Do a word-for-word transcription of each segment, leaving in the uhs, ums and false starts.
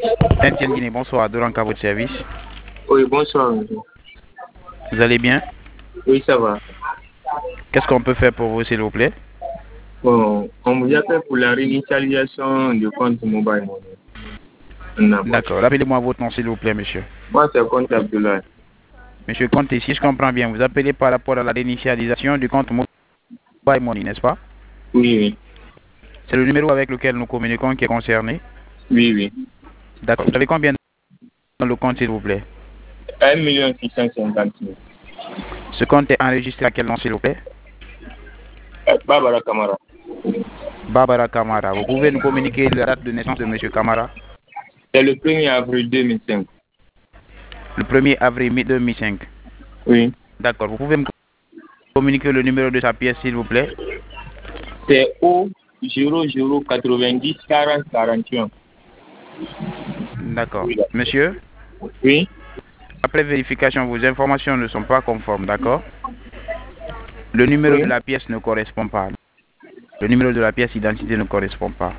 Etienne Guinée, bonsoir. Doranka, à votre service. Oui, bonsoir, monsieur. Vous allez bien? Oui, ça va. Qu'est-ce qu'on peut faire pour vous, s'il vous plaît? Bon, on vous appelle pour la réinitialisation du compte mobile money. D'accord. Rappelez-moi votre nom, s'il vous plaît, monsieur. Moi, c'est le compte Abdoulaye. Monsieur Conte, si je comprends bien, vous appelez par rapport à la réinitialisation du compte mobile money, n'est-ce pas? Oui, oui. C'est le numéro avec lequel nous communiquons qui est concerné? Oui, oui. D'accord. Vous avez combien dans le compte, s'il vous plaît? un million six cent cinquante mille. Ce compte est enregistré à quel nom, s'il vous plaît? Barbara Camara. Barbara Camara. Vous pouvez nous communiquer la date de naissance de monsieur Camara? C'est le premier avril deux mille cinq. Le premier avril deux mille cinq. Oui. D'accord. Vous pouvez me communiquer le numéro de sa pièce, s'il vous plaît? C'est O zéro zéro quatre-vingt-dix quarante quarante et un. D'accord. Monsieur? Oui. Après vérification, vos informations ne sont pas conformes, d'accord? Le numéro Oui. de la pièce ne correspond pas. Le numéro de la pièce d'identité ne correspond pas.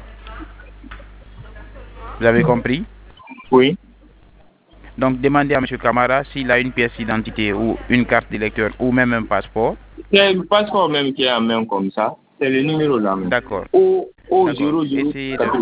Vous avez compris? Oui. Donc, demandez à M. Camara s'il a une pièce d'identité ou une carte d'électeur ou même un passeport. C'est le passeport même qui est en main comme ça. C'est le numéro là même. D'accord. O, O D'accord. zéro zéro. Essayez de,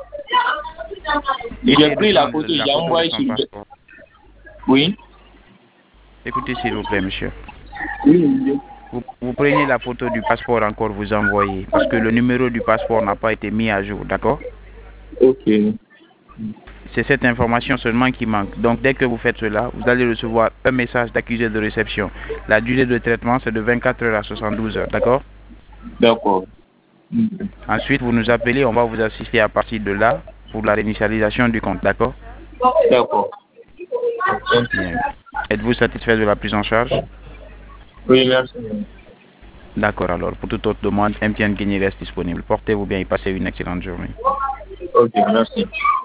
J'ai essayez de pris la prendre photo, la j'ai photo de envoyé son sur le... passeport. Oui. Écoutez, s'il vous plaît, monsieur. Oui, oui. Vous, vous prenez la photo du passeport encore, vous envoyez. Parce que le numéro du passeport n'a pas été mis à jour, d'accord? Ok. C'est cette information seulement qui manque. Donc, dès que vous faites cela, vous allez recevoir un message d'accusé de réception. La durée de traitement, c'est de vingt-quatre heures à soixante-douze heures, d'accord? D'accord. Ensuite, vous nous appelez, on va vous assister à partir de là pour la réinitialisation du compte, d'accord? D'accord. Bien. Êtes-vous satisfait de la prise en charge? Oui, merci. D'accord, alors, pour toute autre demande, M T N Guinée reste disponible. Portez-vous bien et passez une excellente journée. Ok, merci.